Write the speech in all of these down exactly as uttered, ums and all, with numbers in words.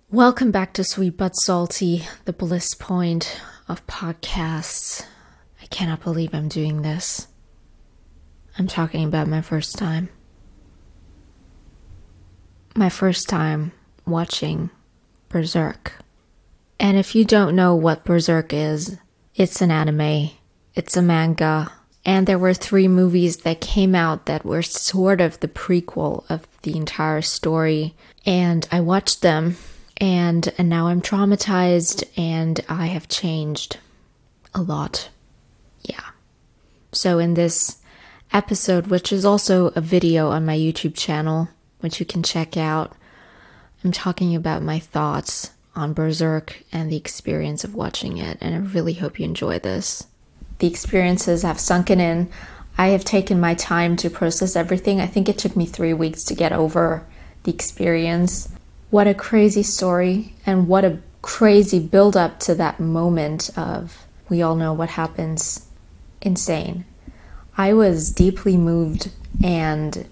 Welcome back to Sweet But Salty, the bliss point of podcasts. I cannot believe I'm doing this. I'm talking about my first time. My first time watching Berserk. And if you don't know what Berserk is, it's an anime, it's a manga, and there were three movies that came out that were sort of the prequel of the entire story. And I watched them. And, and now I'm traumatized and I have changed a lot. Yeah. So in this episode, which is also a video on my YouTube channel, which you can check out, I'm talking about my thoughts on Berserk and the experience of watching it. And I really hope you enjoy this. The experiences have sunken in. I have taken my time to process everything. I think it took me three weeks to get over the experience. What a crazy story, and what a crazy build up to that moment of, we all know what happens. Insane. I was deeply moved, and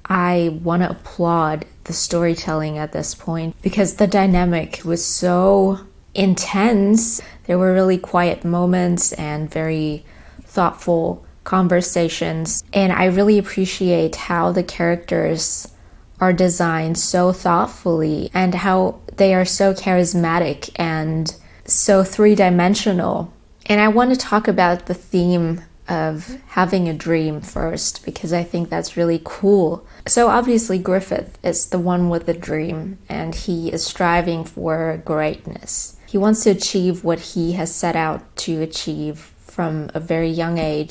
I want to applaud the storytelling at this point because the dynamic was so intense. There were really quiet moments and very thoughtful conversations, and I really appreciate how the characters are designed so thoughtfully and how they are so charismatic and so three-dimensional. And I want to talk about the theme of having a dream first because I think that's really cool. So obviously Griffith is the one with the dream and he is striving for greatness. He wants to achieve what he has set out to achieve from a very young age,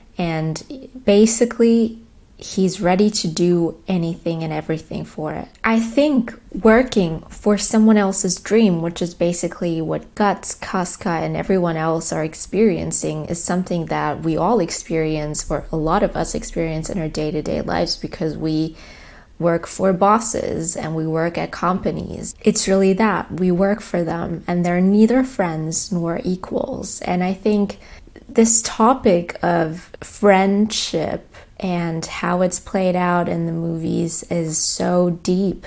and basically he's ready to do anything and everything for it. I think working for someone else's dream, which is basically what Guts, Casca, and everyone else are experiencing, is something that we all experience, or a lot of us experience in our day-to-day lives because we work for bosses and we work at companies. It's really that. We work for them and they're neither friends nor equals. And I think this topic of friendship and how it's played out in the movies is so deep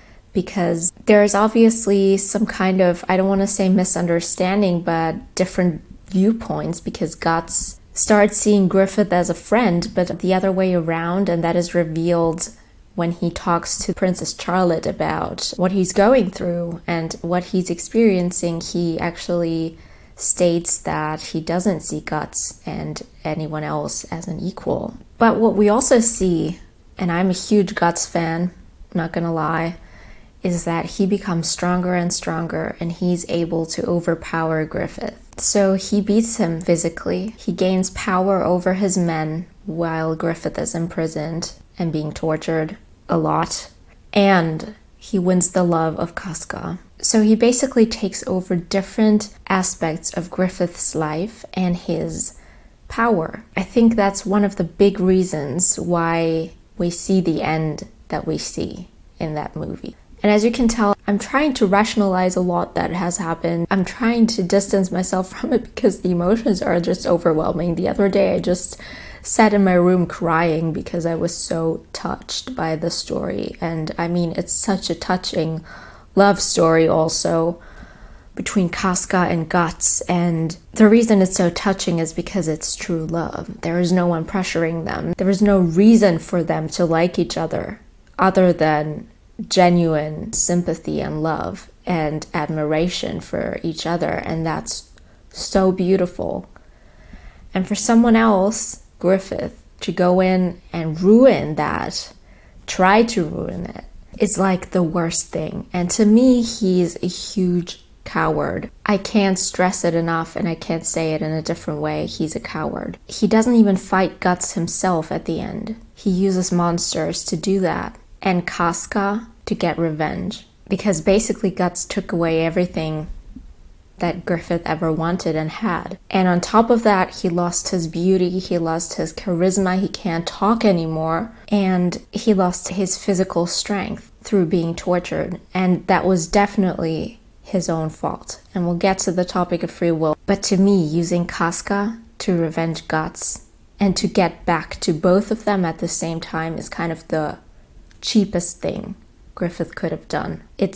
because there's obviously some kind of, I don't want to say misunderstanding, but different viewpoints because Guts starts seeing Griffith as a friend, but the other way around, and that is revealed when he talks to Princess Charlotte about what he's going through and what he's experiencing. He actually states that he doesn't see Guts and anyone else as an equal. But what we also see, and I'm a huge Guts fan, not gonna lie, is that he becomes stronger and stronger and he's able to overpower Griffith. So he beats him physically. He gains power over his men while Griffith is imprisoned and being tortured a lot. And he wins the love of Casca. So he basically takes over different aspects of Griffith's life and his power. I think that's one of the big reasons why we see the end that we see in that movie. And as you can tell, I'm trying to rationalize a lot that has happened. I'm trying to distance myself from it because the emotions are just overwhelming. The other day I just sat in my room crying because I was so touched by the story. And I mean, it's such a touching love story also between Casca and Guts, and the reason it's so touching is because it's true love. There is no one pressuring them. There is no reason for them to like each other other than genuine sympathy and love and admiration for each other, and that's so beautiful. And for someone else, Griffith, to go in and ruin that, try to ruin it, it's like the worst thing. And to me, he's a huge coward. I can't stress it enough, and I can't say it in a different way. He's a coward. He doesn't even fight Guts himself at the end. He uses monsters to do that. And Casca to get revenge. Because basically Guts took away everything that Griffith ever wanted and had. And on top of that, he lost his beauty, he lost his charisma, he can't talk anymore, and he lost his physical strength through being tortured. And that was definitely his own fault. And we'll get to the topic of free will. But to me, using Casca to revenge Guts and to get back to both of them at the same time is kind of the cheapest thing Griffith could have done. It's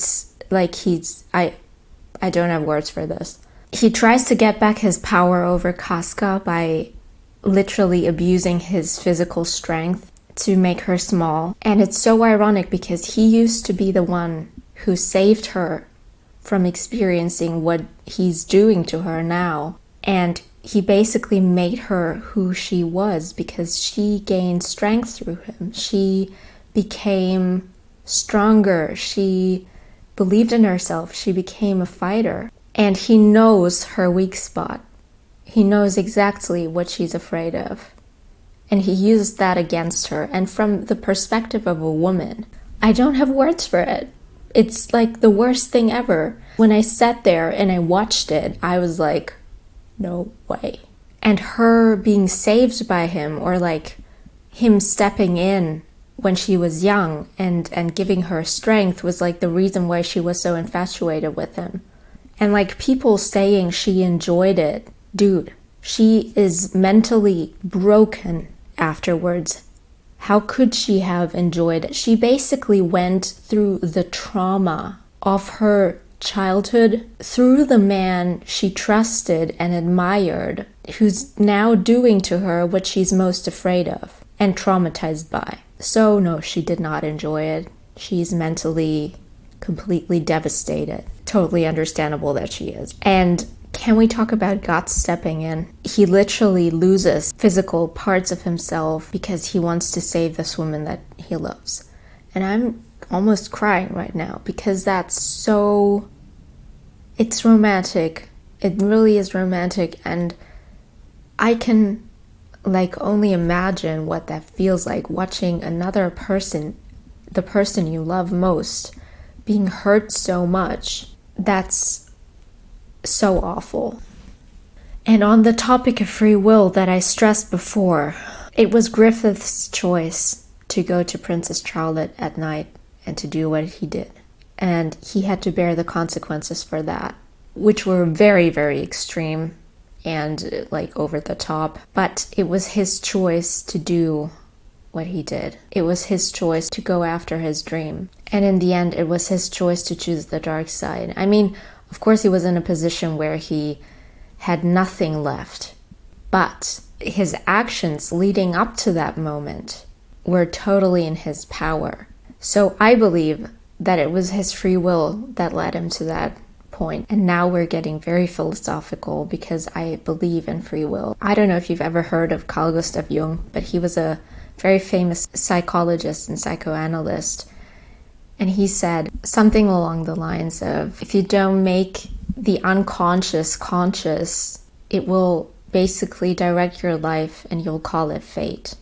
Like he's, I, I don't have words for this. He tries to get back his power over Casca by literally abusing his physical strength to make her small. And it's so ironic because he used to be the one who saved her from experiencing what he's doing to her now. And he basically made her who she was because she gained strength through him. She became stronger. She believed in herself. She became a fighter. And he knows her weak spot. He knows exactly what she's afraid of. And he uses that against her. And from the perspective of a woman, I don't have words for it. It's like the worst thing ever. When I sat there and I watched it, I was like, no way. And her being saved by him, or like him stepping in when she was young and, and giving her strength, was like the reason why she was so infatuated with him. And like people saying she enjoyed it, dude, she is mentally broken afterwards. How could she have enjoyed it? She basically went through the trauma of her childhood through the man she trusted and admired, who's now doing to her what she's most afraid of and traumatized by. So no, she did not enjoy it. She's mentally completely devastated. Totally understandable that she is. And can we talk about God stepping in? He literally loses physical parts of himself because he wants to save this woman that he loves. And I'm almost crying right now because that's so... It's romantic. It really is romantic. And I can like only imagine what that feels like, watching another person, the person you love most, being hurt so much. That's so awful. And on the topic of free will that I stressed before, it was Griffith's choice to go to Princess Charlotte at night and to do what he did. And he had to bear the consequences for that, which were very, very extreme and like over the top. But it was his choice to do what he did. It was his choice to go after his dream. And in the end, it was his choice to choose the dark side. I mean, of course, he was in a position where he had nothing left. But his actions leading up to that moment were totally in his power. So I believe that it was his free will that led him to that point. And now we're getting very philosophical because I believe in free will. I don't know if you've ever heard of Carl Gustav Jung, but he was a very famous psychologist and psychoanalyst. And he said something along the lines of, if you don't make the unconscious conscious, it will basically direct your life and you'll call it fate.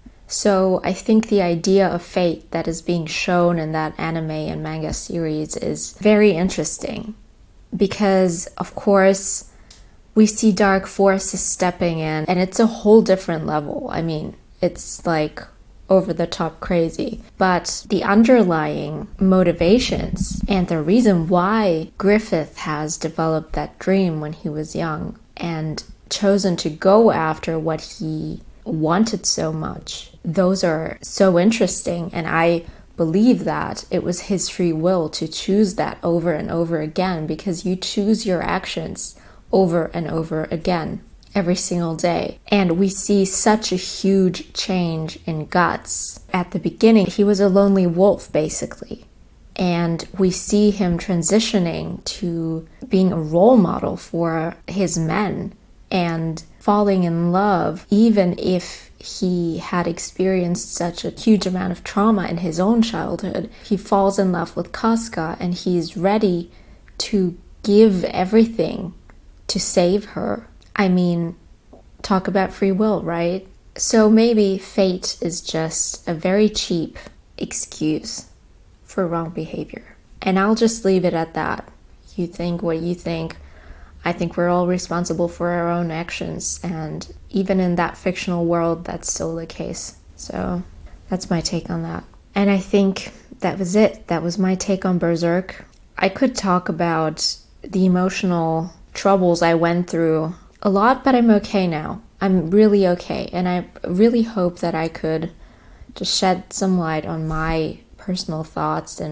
So I think the idea of fate that is being shown in that anime and manga series is very interesting. Because, of course, we see dark forces stepping in, and it's a whole different level. I mean, it's like over the top crazy. But the underlying motivations and the reason why Griffith has developed that dream when he was young and chosen to go after what he wanted so much, those are so interesting. And I believe that it was his free will to choose that over and over again, because you choose your actions over and over again every single day. And we see such a huge change in Guts. At the beginning, he was a lonely wolf, basically. And we see him transitioning to being a role model for his men and falling in love, even if he had experienced such a huge amount of trauma in his own childhood. He falls in love with Casca and he's ready to give everything to save her. I mean, talk about free will, right? So maybe fate is just a very cheap excuse for wrong behavior. And I'll just leave it at that. You think what you think. I think we're all responsible for our own actions, and even in that fictional world, that's still the case. So that's my take on that. And I think that was it. That was my take on Berserk. I could talk about the emotional troubles I went through a lot, but I'm okay now. I'm really okay, and I really hope that I could just shed some light on my personal thoughts and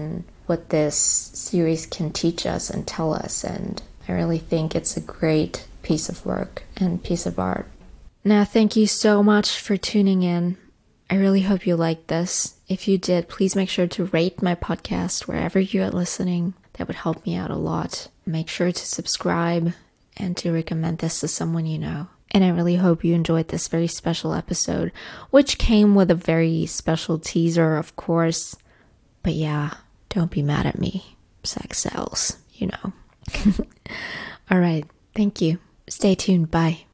what this series can teach us and tell us, and I really think it's a great piece of work and piece of art. Now, thank you so much for tuning in. I really hope you liked this. If you did, please make sure to rate my podcast wherever you are listening. That would help me out a lot. Make sure to subscribe and to recommend this to someone you know. And I really hope you enjoyed this very special episode, which came with a very special teaser, of course. But yeah, don't be mad at me. Sex sells, you know. All right. Thank you. Stay tuned. Bye.